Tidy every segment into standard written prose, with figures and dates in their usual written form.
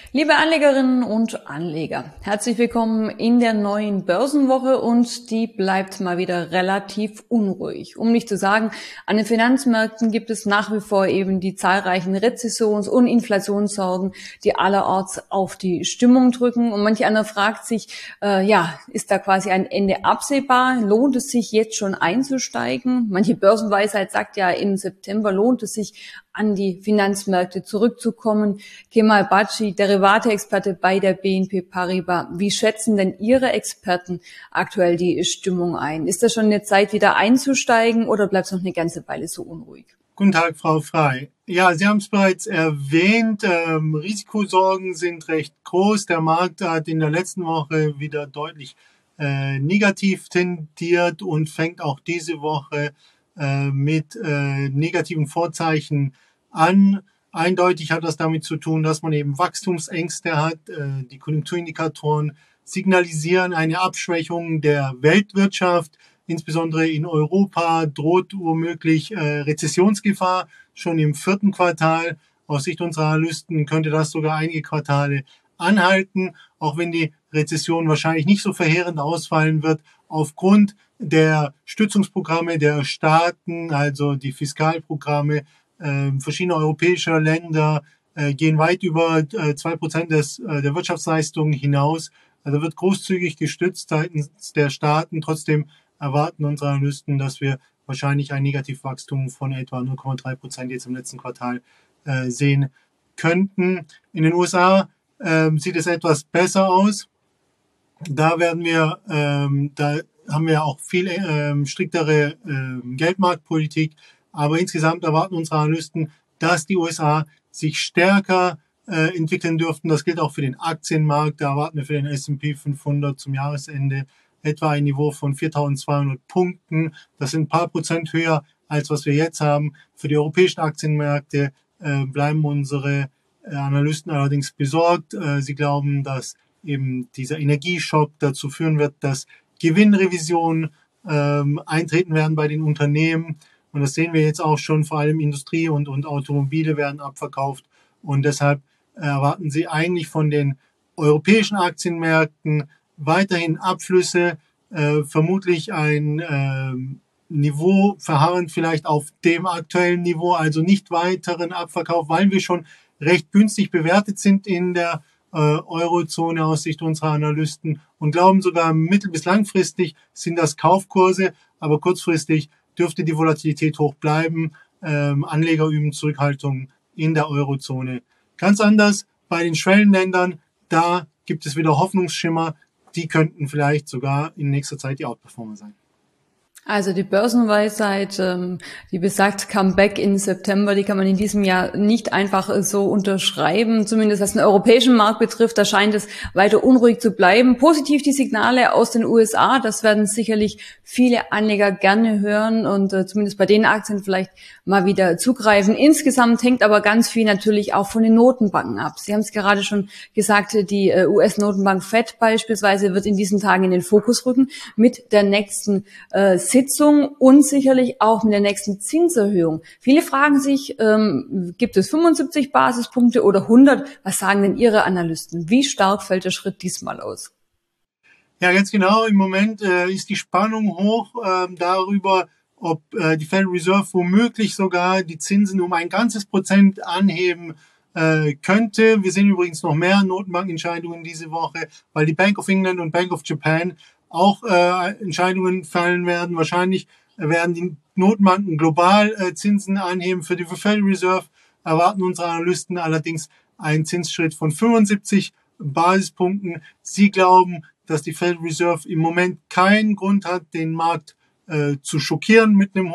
Liebe Anlegerinnen und Anleger, herzlich willkommen in der neuen Börsenwoche und die bleibt mal wieder relativ unruhig. Um nicht zu sagen, an den Finanzmärkten gibt es nach wie vor eben die zahlreichen Rezessions- und Inflationssorgen, die allerorts auf die Stimmung drücken. Und manch einer fragt sich, ist da quasi ein Ende absehbar? Lohnt es sich jetzt schon einzusteigen? Manche Börsenweisheit sagt ja, im September lohnt es sich, an die Finanzmärkte zurückzukommen. Kemal Baci, Derivate-Experte bei der BNP Paribas. Wie schätzen denn Ihre Experten aktuell die Stimmung ein? Ist das schon eine Zeit, wieder einzusteigen oder bleibt es noch eine ganze Weile so unruhig? Guten Tag, Frau Frey. Ja, Sie haben es bereits erwähnt, Risikosorgen sind recht groß. Der Markt hat in der letzten Woche wieder deutlich negativ tendiert und fängt auch diese Woche mit negativen Vorzeichen an. Eindeutig hat das damit zu tun, dass man eben Wachstumsängste hat. Die Konjunkturindikatoren signalisieren eine Abschwächung der Weltwirtschaft. Insbesondere in Europa droht womöglich Rezessionsgefahr schon im 4. Quartal. Aus Sicht unserer Analysten könnte das sogar einige Quartale anhalten, auch wenn die Rezession wahrscheinlich nicht so verheerend ausfallen wird, aufgrund der Stützungsprogramme der Staaten, also die Fiskalprogramme verschiedener europäischer Länder, gehen weit über 2% der Wirtschaftsleistung hinaus. Also wird großzügig gestützt seitens der Staaten. Trotzdem erwarten unsere Analysten, dass wir wahrscheinlich ein Negativwachstum von etwa 0,3% jetzt im letzten Quartal sehen könnten. In den USA sieht es etwas besser aus. Da haben wir auch viel striktere Geldmarktpolitik. Aber insgesamt erwarten unsere Analysten, dass die USA sich stärker entwickeln dürften. Das gilt auch für den Aktienmarkt. Da erwarten wir für den S&P 500 zum Jahresende etwa ein Niveau von 4.200 Punkten. Das sind ein paar Prozent höher, als was wir jetzt haben. Für die europäischen Aktienmärkte bleiben unsere Analysten allerdings besorgt. Sie glauben, dass eben dieser Energieschock dazu führen wird, dass Gewinnrevisionen eintreten werden bei den Unternehmen. Und das sehen wir jetzt auch schon, vor allem Industrie und Automobile werden abverkauft. Und deshalb erwarten sie eigentlich von den europäischen Aktienmärkten weiterhin Abflüsse, vermutlich ein Niveau verharrend vielleicht auf dem aktuellen Niveau, also nicht weiteren Abverkauf, weil wir schon recht günstig bewertet sind in der Eurozone aus Sicht unserer Analysten und glauben sogar mittel- bis langfristig sind das Kaufkurse, aber kurzfristig dürfte die Volatilität hoch bleiben. Anleger üben Zurückhaltung in der Eurozone. Ganz anders bei den Schwellenländern, da gibt es wieder Hoffnungsschimmer, die könnten vielleicht sogar in nächster Zeit die Outperformer sein. Also die Börsenweisheit, die besagt Comeback in September, die kann man in diesem Jahr nicht einfach so unterschreiben. Zumindest was den europäischen Markt betrifft, da scheint es weiter unruhig zu bleiben. Positiv die Signale aus den USA, das werden sicherlich viele Anleger gerne hören und zumindest bei den Aktien vielleicht mal wieder zugreifen. Insgesamt hängt aber ganz viel natürlich auch von den Notenbanken ab. Sie haben es gerade schon gesagt, die US-Notenbank Fed beispielsweise wird in diesen Tagen in den Fokus rücken mit der nächsten Sitzung und sicherlich auch mit der nächsten Zinserhöhung. Viele fragen sich, gibt es 75 Basispunkte oder 100? Was sagen denn Ihre Analysten? Wie stark fällt der Schritt diesmal aus? Ja, ganz genau. Im Moment ist die Spannung hoch darüber, ob die Federal Reserve womöglich sogar die Zinsen um ein ganzes Prozent anheben könnte. Wir sehen übrigens noch mehr Notenbankentscheidungen diese Woche, weil die Bank of England und Bank of Japan auch Entscheidungen fallen werden. Wahrscheinlich werden die Notenbanken global Zinsen anheben. Für die Federal Reserve erwarten unsere Analysten allerdings einen Zinsschritt von 75 Basispunkten. Sie glauben, dass die Federal Reserve im Moment keinen Grund hat, den Markt zu schockieren mit einem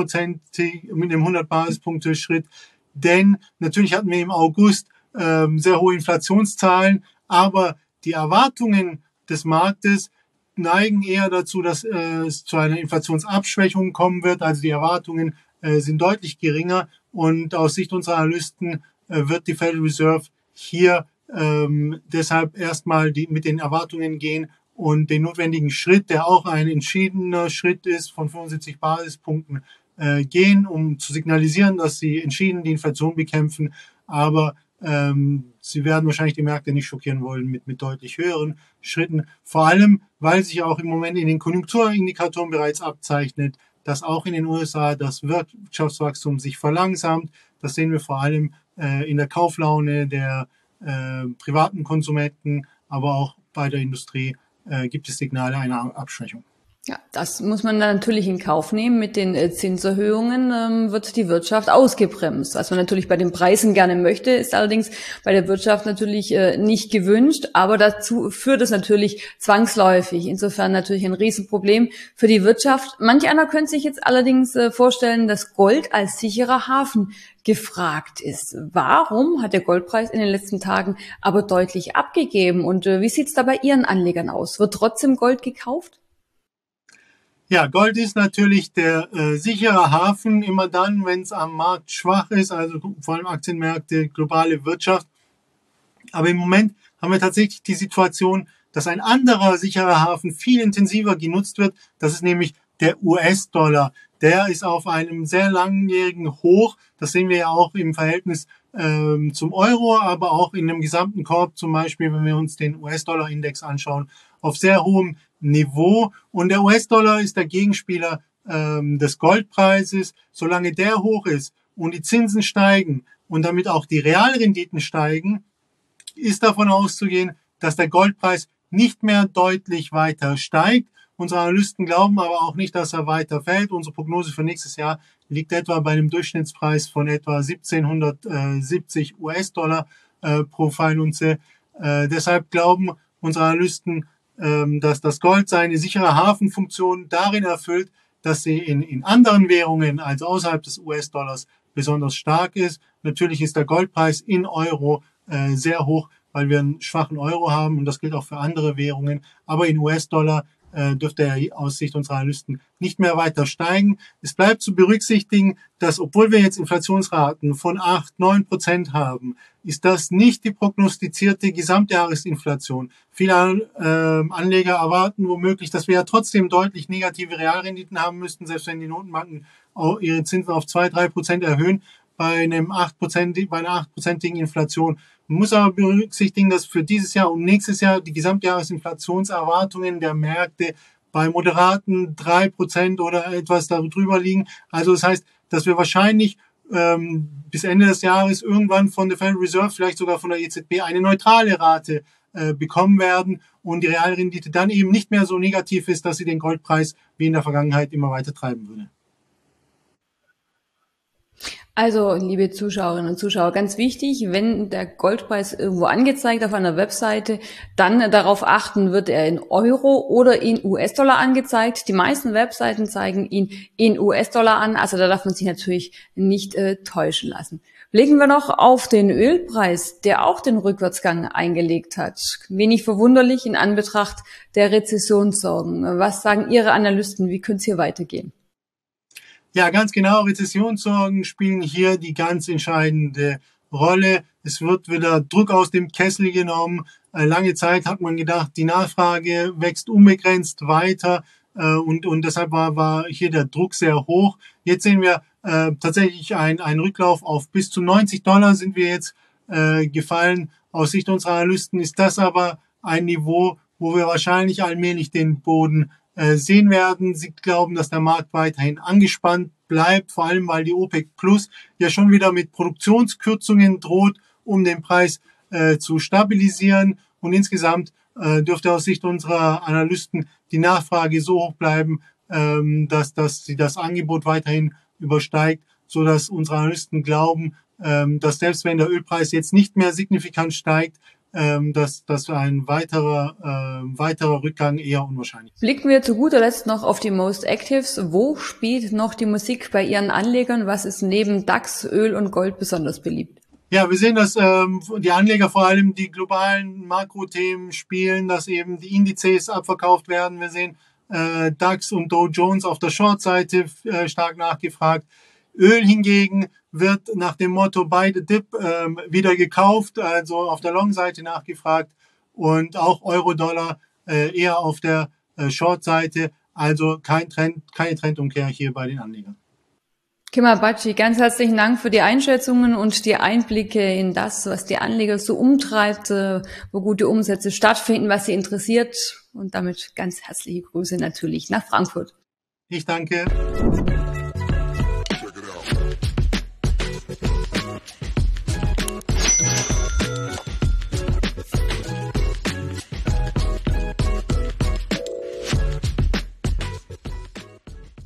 100 Basispunkte Schritt. Denn natürlich hatten wir im August sehr hohe Inflationszahlen, aber die Erwartungen des Marktes neigen eher dazu, dass es zu einer Inflationsabschwächung kommen wird. Also die Erwartungen sind deutlich geringer und aus Sicht unserer Analysten wird die Federal Reserve hier deshalb erstmal mit den Erwartungen gehen und den notwendigen Schritt, der auch ein entschiedener Schritt ist, von 75 Basispunkten gehen, um zu signalisieren, dass sie entschieden die Inflation bekämpfen. Aber Sie werden wahrscheinlich die Märkte nicht schockieren wollen mit deutlich höheren Schritten. Vor allem, weil sich auch im Moment in den Konjunkturindikatoren bereits abzeichnet, dass auch in den USA das Wirtschaftswachstum sich verlangsamt. Das sehen wir vor allem in der Kauflaune der privaten Konsumenten, aber auch bei der Industrie gibt es Signale einer Abschwächung. Ja, das muss man dann natürlich in Kauf nehmen. Mit den Zinserhöhungen wird die Wirtschaft ausgebremst. Was man natürlich bei den Preisen gerne möchte, ist allerdings bei der Wirtschaft natürlich nicht gewünscht. Aber dazu führt es natürlich zwangsläufig. Insofern natürlich ein Riesenproblem für die Wirtschaft. Manch einer könnte sich jetzt allerdings vorstellen, dass Gold als sicherer Hafen gefragt ist. Warum hat der Goldpreis in den letzten Tagen aber deutlich abgegeben? Und wie sieht es da bei Ihren Anlegern aus? Wird trotzdem Gold gekauft? Ja, Gold ist natürlich der sichere Hafen immer dann, wenn es am Markt schwach ist, also vor allem Aktienmärkte, globale Wirtschaft. Aber im Moment haben wir tatsächlich die Situation, dass ein anderer sicherer Hafen viel intensiver genutzt wird. Das ist nämlich der US-Dollar. Der ist auf einem sehr langjährigen Hoch. Das sehen wir ja auch im Verhältnis zum Euro, aber auch in dem gesamten Korb, zum Beispiel, wenn wir uns den US-Dollar-Index anschauen, auf sehr hohem Niveau. Und der US-Dollar ist der Gegenspieler des Goldpreises. Solange der hoch ist und die Zinsen steigen und damit auch die Realrenditen steigen, ist davon auszugehen, dass der Goldpreis nicht mehr deutlich weiter steigt. Unsere Analysten glauben aber auch nicht, dass er weiter fällt. Unsere Prognose für nächstes Jahr liegt etwa bei einem Durchschnittspreis von etwa 1770 US-Dollar pro Feinunze. Deshalb glauben unsere Analysten, dass das Gold seine sichere Hafenfunktion darin erfüllt, dass sie in anderen Währungen als außerhalb des US-Dollars besonders stark ist. Natürlich ist der Goldpreis in Euro sehr hoch, weil wir einen schwachen Euro haben und das gilt auch für andere Währungen. Aber in US-Dollar dürfte er aus Sicht unserer Analysten nicht mehr weiter steigen. Es bleibt zu berücksichtigen, dass obwohl wir jetzt Inflationsraten von 8-9% haben, ist das nicht die prognostizierte Gesamtjahresinflation. Viele Anleger erwarten womöglich, dass wir ja trotzdem deutlich negative Realrenditen haben müssten, selbst wenn die Notenbanken auch ihre Zinsen auf 2-3% erhöhen bei einer 8%igen Inflation. Man muss aber berücksichtigen, dass für dieses Jahr und nächstes Jahr die Gesamtjahresinflationserwartungen der Märkte bei moderaten 3% oder etwas darüber liegen. Also das heißt, dass wir wahrscheinlich bis Ende des Jahres irgendwann von der Federal Reserve, vielleicht sogar von der EZB, eine neutrale Rate bekommen werden und die Realrendite dann eben nicht mehr so negativ ist, dass sie den Goldpreis wie in der Vergangenheit immer weiter treiben würde. Also, liebe Zuschauerinnen und Zuschauer, ganz wichtig, wenn der Goldpreis irgendwo angezeigt auf einer Webseite, dann darauf achten, wird er in Euro oder in US-Dollar angezeigt. Die meisten Webseiten zeigen ihn in US-Dollar an, also da darf man sich natürlich nicht täuschen lassen. Blicken wir noch auf den Ölpreis, der auch den Rückwärtsgang eingelegt hat. Wenig verwunderlich in Anbetracht der Rezessionssorgen. Was sagen Ihre Analysten? Wie könnte es hier weitergehen? Ja, ganz genau. Rezessionssorgen spielen hier die ganz entscheidende Rolle. Es wird wieder Druck aus dem Kessel genommen. Lange Zeit hat man gedacht, die Nachfrage wächst unbegrenzt weiter und deshalb war hier der Druck sehr hoch. Jetzt sehen wir tatsächlich einen Rücklauf auf bis zu $90 sind wir jetzt gefallen. Aus Sicht unserer Analysten ist das aber ein Niveau, wo wir wahrscheinlich allmählich den Boden sehen werden. Sie glauben, dass der Markt weiterhin angespannt bleibt, vor allem weil die OPEC Plus ja schon wieder mit Produktionskürzungen droht, um den Preis zu stabilisieren. Und insgesamt dürfte aus Sicht unserer Analysten die Nachfrage so hoch bleiben, dass sie das Angebot weiterhin übersteigt, so dass unsere Analysten glauben, dass selbst wenn der Ölpreis jetzt nicht mehr signifikant steigt, dass ein weiterer Rückgang eher unwahrscheinlich ist. Blicken wir zu guter Letzt noch auf die Most Actives. Wo spielt noch die Musik bei Ihren Anlegern? Was ist neben DAX, Öl und Gold besonders beliebt? Ja, wir sehen, dass die Anleger vor allem die globalen Makrothemen spielen, dass eben die Indizes abverkauft werden. Wir sehen DAX und Dow Jones auf der Short-Seite stark nachgefragt. Öl hingegen wird nach dem Motto Buy the Dip wieder gekauft, also auf der Long-Seite nachgefragt und auch Euro-Dollar eher auf der Short-Seite, also keine Trendumkehr hier bei den Anlegern. Kemal Bacci, ganz herzlichen Dank für die Einschätzungen und die Einblicke in das, was die Anleger so umtreibt, wo gute Umsätze stattfinden, was sie interessiert. Und damit ganz herzliche Grüße natürlich nach Frankfurt. Ich danke.